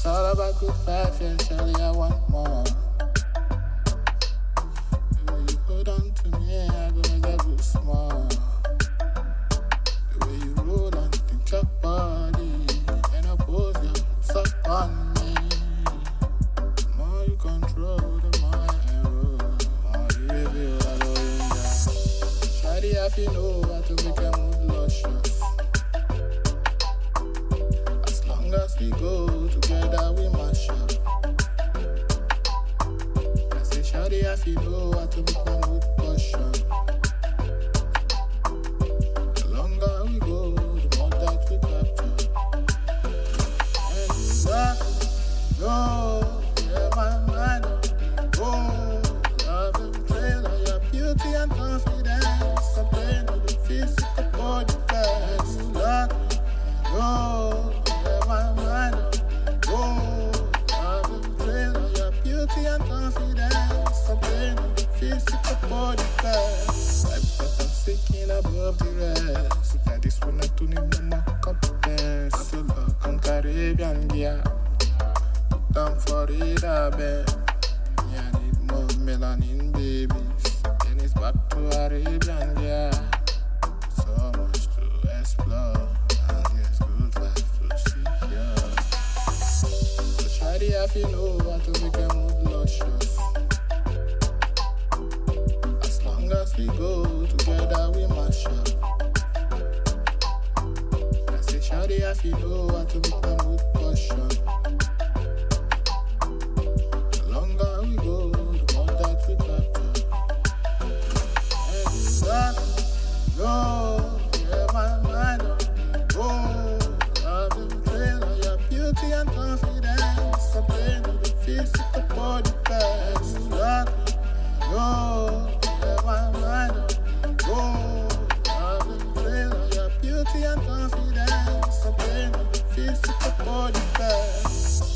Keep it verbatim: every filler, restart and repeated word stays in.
It's all about good vibes, yeah, surely I want more. The way you hold on to me, I go make that go small. The way you roll and think your body, and I pose your suck on me. The more you control, the more I roll. The more you reveal, I go in there. Shawty, I feel know how to make a mood luscious. As long as we go together, we mash up. I say, shawty, I feel know how to make my mood caution. The longer we go, the more that we capture. And you rock, go, yeah, my mind on the go. Love and trail of your beauty and confidence. Something to the physical body fast. You rock, go, yeah, my mind on the go. Love and trail of your beauty and confidence. Something to the physical body fast. Life that I'm seeking above the rest. Now this one I don't need no more competence. I feel like I'm Caribbean, yeah. Put down for it, I bet. Yeah, I need more melanin, babies. Then it's back to Arabian, yeah. So much to explore. And there's good vibes to see, yeah. So shawty, I feel know how to make a mood luscious. As long as we go together, we mash up. I say, shawty, I feel know how to make my mood caution. The longer we go, the more that we capture. And you rock, go, yeah, my mind on the go. Love and trail of your beauty and confidence. Something to the physical body fast. You rock, go, yeah, my mind on the go. Love and trail of your beauty and confidence. Something to the physical body fast.